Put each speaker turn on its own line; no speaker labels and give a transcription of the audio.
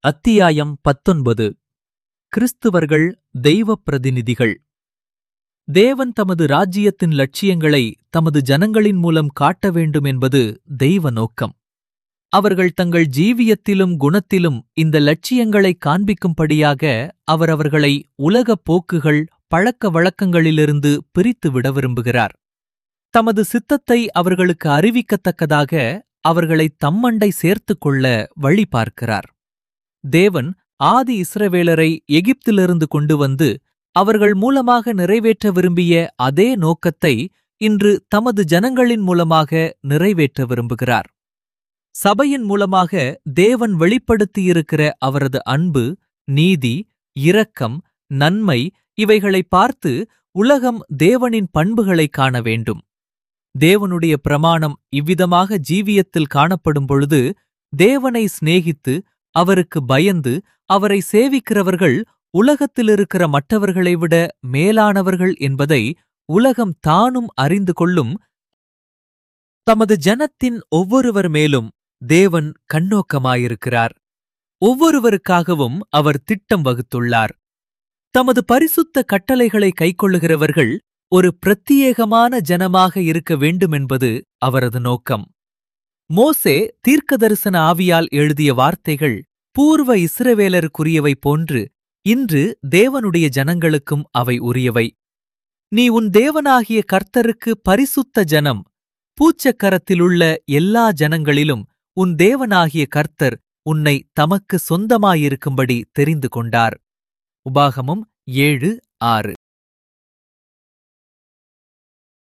அத்தியாயம் 19. கிறிஸ்துவர்கள் தெய்வப் பிரதிநிதிகள். தேவன் தமது ராஜ்யத்தின் லட்சியங்களை தமது ஜனங்களின் மூலம் காட்ட வேண்டும் என்பது தெய்வ நோக்கம். அவர்கள் தங்கள் ஜீவியத்திலும் குணத்திலும் இந்த லட்சியங்களை காண்பிக்கும்படியாக அவர் அவர்களை உலகப் போக்குகள் பழக்க வழக்கங்களிலிருந்து பிரித்து விட விரும்புகிறார். தமது சித்தத்தை அவர்களுக்கு அறிவிக்கத்தக்கதாக அவர்களை தம்மண்டை சேர்த்துக் கொள்ள வழி பார்க்கிறார். தேவன் ஆதி இஸ்ரவேலரை எகிப்திலிருந்து கொண்டு வந்து அவர்கள் மூலமாக நிறைவேற்ற விரும்பிய அதே நோக்கத்தை இன்று தமது ஜனங்களின் மூலமாக நிறைவேற்ற விரும்புகிறார். சபையின் மூலமாக தேவன் வெளிப்படுத்தியிருக்கிற அவரது அன்பு, நீதி, இரக்கம், நன்மை இவைகளை பார்த்து உலகம் தேவனின் பண்புகளை காண வேண்டும். தேவனுடைய பிரமாணம் இவ்விதமாக ஜீவியத்தில் காணப்படும் பொழுது தேவனை சிநேகித்து அவருக்கு பயந்து அவரை சேவிக்கிறவர்கள் உலகத்திலிருக்கிற மற்றவர்களை விட மேலானவர்கள் என்பதை உலகம் தானும் அறிந்து கொள்ளும். தமது ஜனத்தின் ஒவ்வொருவர் மேலும் தேவன் கண்ணோக்கமாயிருக்கிறார். ஒவ்வொருவருக்காகவும் அவர் திட்டம் வகுத்துள்ளார். தமது பரிசுத்த கட்டளைகளை கைக்கொள்ளுகிறவர்கள் ஒரு பிரத்தியேகமான ஜனமாக இருக்க வேண்டுமென்பது அவரது நோக்கம். மோசே தீர்க்கதரிசன ஆவியால் எழுதிய வார்த்தைகள் பூர்வ இஸ்ரவேலருக்குரியவை போன்று இன்று தேவனுடைய ஜனங்களுக்கும் அவை உரியவை. நீ உன் தேவனாகிய கர்த்தருக்கு பரிசுத்த ஜனம், பூச்சக்கரத்திலுள்ள எல்லா ஜனங்களிலும் உன் தேவனாகிய கர்த்தர் உன்னை தமக்கு சொந்தமாயிருக்கும்படி தெரிந்து கொண்டார். உபாகமம் 7:6.